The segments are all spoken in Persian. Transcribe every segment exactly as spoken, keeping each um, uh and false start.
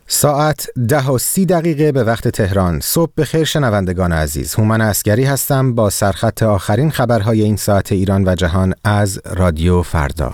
ساعت ده و سی دقیقه به وقت تهران. صبح بخیر شنوندگان عزیز. هومن عسگری هستم با سرخط آخرین خبرهای این ساعت ایران و جهان از رادیو فردا.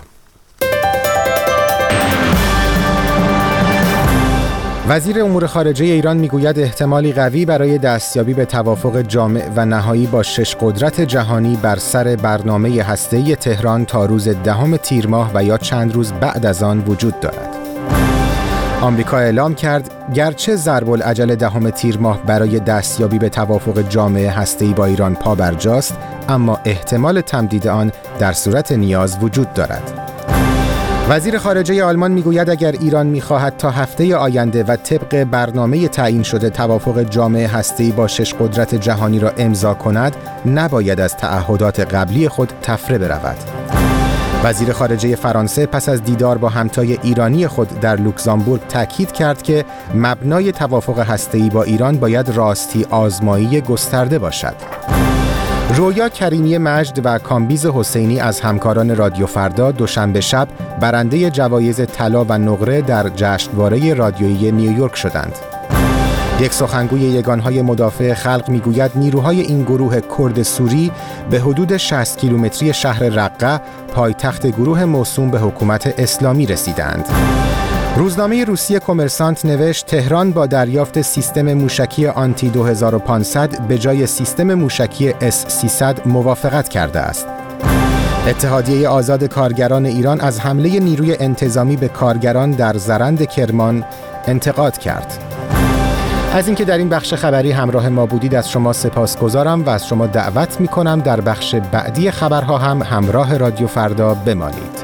وزیر امور خارجه ایران میگوید احتمالی قوی برای دستیابی به توافق جامع و نهایی با شش قدرت جهانی بر سر برنامه هسته‌ای تهران تا روز دهم تیر ماه و یا چند روز بعد از آن وجود دارد. آمریکا اعلام کرد گرچه ضرب العجل دهم تیر ماه برای دستیابی به توافق جامع هسته‌ای با ایران پابرجاست، اما احتمال تمدید آن در صورت نیاز وجود دارد. وزیر خارجه آلمان میگوید اگر ایران میخواهد تا هفته آینده و طبق برنامه تعیین شده توافق جامع هسته‌ای با شش قدرت جهانی را امضا کند، نباید از تعهدات قبلی خود تفره برود. وزیر خارجه فرانسه پس از دیدار با همتای ایرانی خود در لوکزامبورگ تاکید کرد که مبنای توافق هسته‌ای با ایران باید راستی آزمایی گسترده باشد. رویا کریمی مجد و کامبیز حسینی از همکاران رادیو فردا دوشنبه شب برنده جوایز طلا و نقره در جشنواره رادیویی نیویورک شدند. یک سخنگوی یگانهای مدافع خلق میگوید نیروهای این گروه کرد سوری به حدود شصت کیلومتری شهر رقه، پایتخت گروه موسوم به حکومت اسلامی رسیدند. روزنامه روسیه کمرسانت نوشت تهران با دریافت سیستم موشکی آنتی دو هزار و پانصد به جای سیستم موشکی اس سیصد موافقت کرده است. اتحادیه آزاد کارگران ایران از حمله نیروی انتظامی به کارگران در زرند کرمان انتقاد کرد. از اینکه در این بخش خبری همراه ما بودید از شما سپاسگزارم و از شما دعوت می‌کنم در بخش بعدی خبرها هم همراه رادیو فردا بمانید.